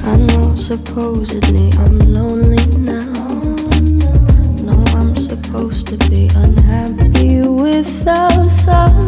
I know supposedly I'm lonely now. No, I'm supposed to be unhappy without some.